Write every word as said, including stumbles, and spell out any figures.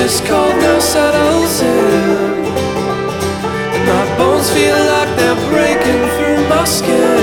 this cold now settles in, and my bones feel like they're breaking through my skin.